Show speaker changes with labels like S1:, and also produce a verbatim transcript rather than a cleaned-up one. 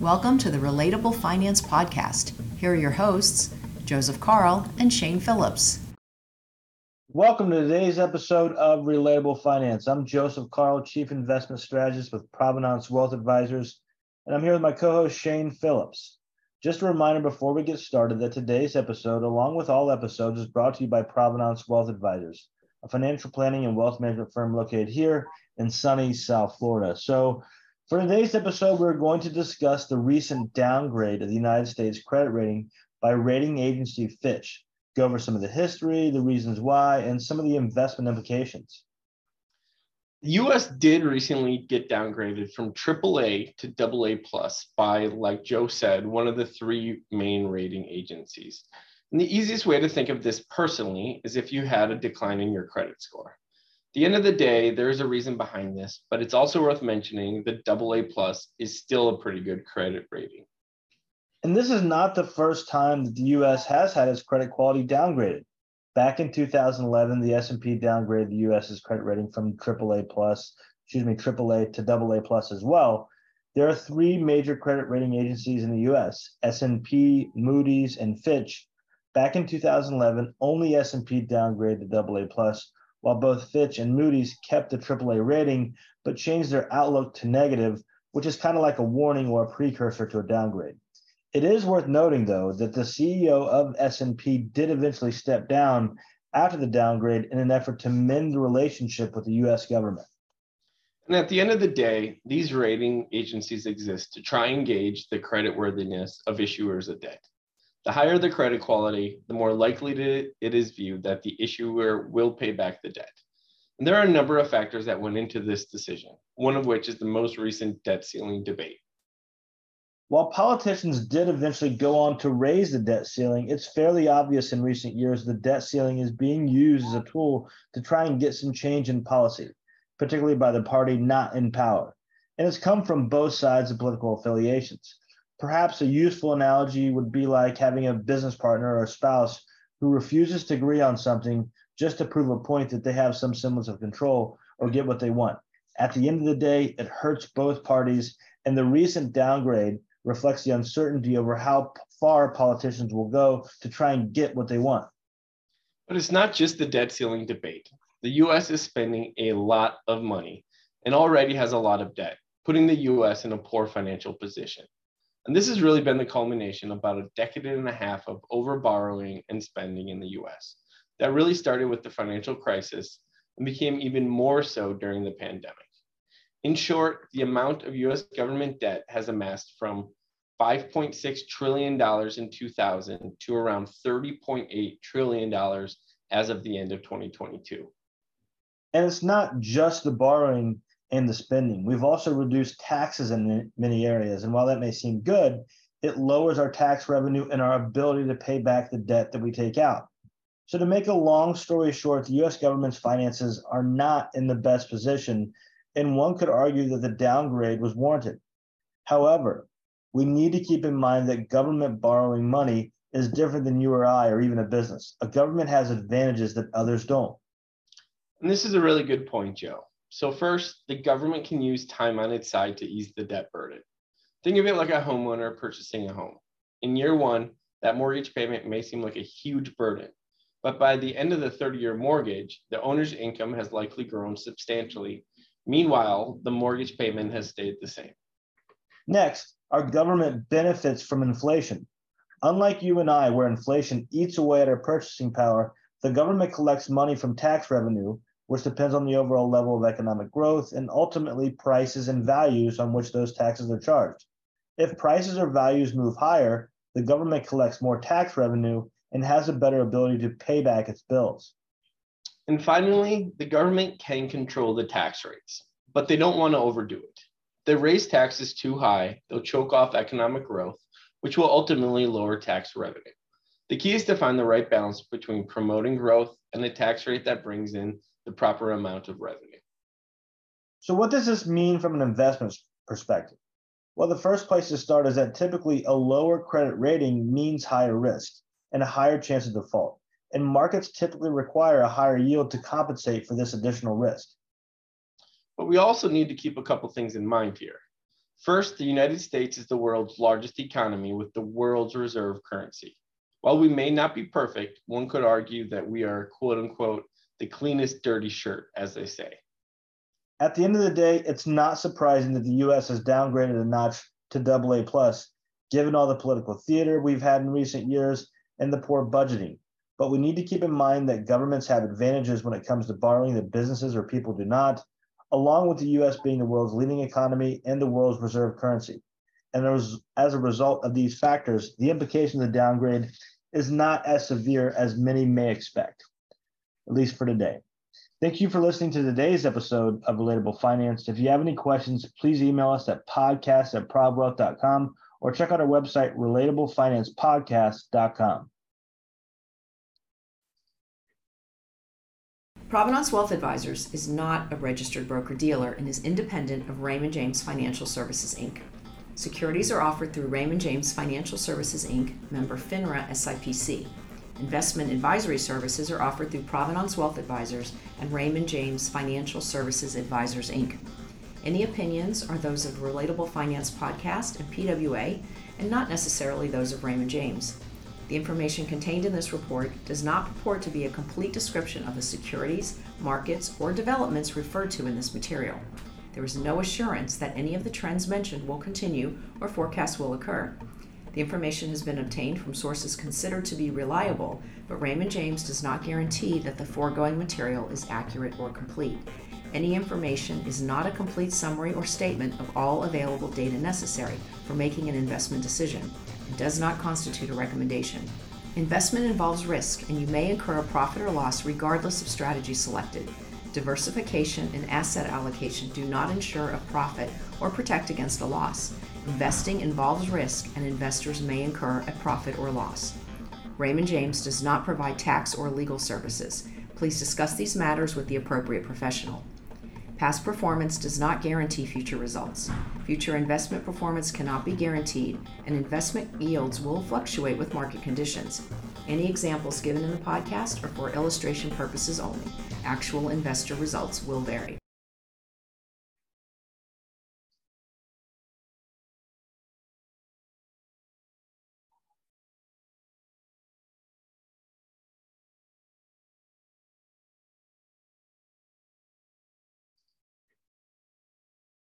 S1: Welcome to the Relatable Finance Podcast. Here are your hosts, Joseph Carl and Shane Phillips.
S2: Welcome to today's episode of Relatable Finance. I'm Joseph Carl, Chief Investment Strategist with Provenance Wealth Advisors, and I'm here with my co-host Shane Phillips. Just a reminder before we get started that today's episode, along with all episodes, is brought to you by Provenance Wealth Advisors, a financial planning and wealth management firm located here in sunny South Florida. So for today's episode, we're going to discuss the recent downgrade of the United States credit rating by rating agency Fitch, go over some of the history, the reasons why, and some of the investment implications.
S3: The U S did recently get downgraded from triple A to double A plus by, like Joe said, one of the three main rating agencies. And the easiest way to think of this personally is if you had a decline in your credit score. At the end of the day, there's a reason behind this, but it's also worth mentioning that double A plus is still a pretty good credit rating.
S2: And this is not the first time that the U S has had its credit quality downgraded. Back in two thousand eleven, the S and P downgraded the U S's credit rating from triple A plus, excuse me, triple A to double A plus as well. There are three major credit rating agencies in the U S, S and P, Moody's, and Fitch. Back in two thousand eleven, only S and P downgraded to double A plus, while both Fitch and Moody's kept the triple A rating, but changed their outlook to negative, which is kind of like a warning or a precursor to a downgrade. It is worth noting, though, that the C E O of S and P did eventually step down after the downgrade in an effort to mend the relationship with the U S government.
S3: And at the end of the day, these rating agencies exist to try and gauge the creditworthiness of issuers of debt. The higher the credit quality, the more likely it is viewed that the issuer will pay back the debt. And there are a number of factors that went into this decision, one of which is the most recent debt ceiling debate.
S2: While politicians did eventually go on to raise the debt ceiling, it's fairly obvious in recent years the debt ceiling is being used as a tool to try and get some change in policy, particularly by the party not in power. And it's come from both sides of political affiliations. Perhaps a useful analogy would be like having a business partner or a spouse who refuses to agree on something just to prove a point that they have some semblance of control or get what they want. At the end of the day, it hurts both parties, and the recent downgrade reflects the uncertainty over how far politicians will go to try and get what they want.
S3: But it's not just the debt ceiling debate. The U S is spending a lot of money and already has a lot of debt, putting the U S in a poor financial position. And this has really been the culmination of about a decade and a half of overborrowing and spending in the U S. That really started with the financial crisis and became even more so during the pandemic. In short, the amount of U S government debt has amassed from five point six trillion dollars in two thousand to around thirty point eight trillion dollars as of the end of twenty twenty-two.
S2: And it's not just the borrowing and the spending. We've also reduced taxes in many areas. And while that may seem good, it lowers our tax revenue and our ability to pay back the debt that we take out. So to make a long story short, the U S government's finances are not in the best position, and one could argue that the downgrade was warranted. However, we need to keep in mind that government borrowing money is different than you or I or even a business. A government has advantages that others don't.
S3: And this is a really good point, Joe. So first, the government can use time on its side to ease the debt burden. Think of it like a homeowner purchasing a home. In year one, that mortgage payment may seem like a huge burden, but by the end of the thirty-year mortgage, the owner's income has likely grown substantially. Meanwhile, the mortgage payment has stayed the same.
S2: Next, our government benefits from inflation. Unlike you and I, where inflation eats away at our purchasing power, the government collects money from tax revenue, which depends on the overall level of economic growth and ultimately prices and values on which those taxes are charged. If prices or values move higher, the government collects more tax revenue and has a better ability to pay back its bills.
S3: And finally, the government can control the tax rates, but they don't want to overdo it. If they raise taxes too high, they'll choke off economic growth, which will ultimately lower tax revenue. The key is to find the right balance between promoting growth and the tax rate that brings in the proper amount of revenue.
S2: So what does this mean from an investment perspective? Well, the first place to start is that typically a lower credit rating means higher risk and a higher chance of default. And markets typically require a higher yield to compensate for this additional risk.
S3: But we also need to keep a couple things in mind here. First, the United States is the world's largest economy with the world's reserve currency. While we may not be perfect, one could argue that we are, quote unquote, the cleanest dirty shirt, as they say.
S2: At the end of the day, it's not surprising that the U S has downgraded a notch to double A plus, given all the political theater we've had in recent years and the poor budgeting. But we need to keep in mind that governments have advantages when it comes to borrowing that businesses or people do not, along with the U S being the world's leading economy and the world's reserve currency. And as a result of these factors, the implication of the downgrade is not as severe as many may expect, at least for today. Thank you for listening to today's episode of Relatable Finance. If you have any questions, please email us at podcast at provwealth dot com or check out our website, relatable finance podcast dot com.
S1: Provenance Wealth Advisors is not a registered broker-dealer and is independent of Raymond James Financial Services, Incorporated. Securities are offered through Raymond James Financial Services, Incorporated, member FINRA S I P C. Investment advisory services are offered through Provenance Wealth Advisors and Raymond James Financial Services Advisors, Incorporated. Any opinions are those of Relatable Finance Podcast and P W A, and not necessarily those of Raymond James. The information contained in this report does not purport to be a complete description of the securities, markets, or developments referred to in this material. There is no assurance that any of the trends mentioned will continue or forecasts will occur. The information has been obtained from sources considered to be reliable, but Raymond James does not guarantee that the foregoing material is accurate or complete. Any information is not a complete summary or statement of all available data necessary for making an investment decision. It does not constitute a recommendation. Investment involves risk, and you may incur a profit or loss regardless of strategy selected. Diversification and asset allocation do not ensure a profit or protect against a loss. Investing involves risk, and investors may incur a profit or loss. Raymond James does not provide tax or legal services. Please discuss these matters with the appropriate professional. Past performance does not guarantee future results. Future investment performance cannot be guaranteed, and investment yields will fluctuate with market conditions. Any examples given in the podcast are for illustration purposes only. Actual investor results will vary.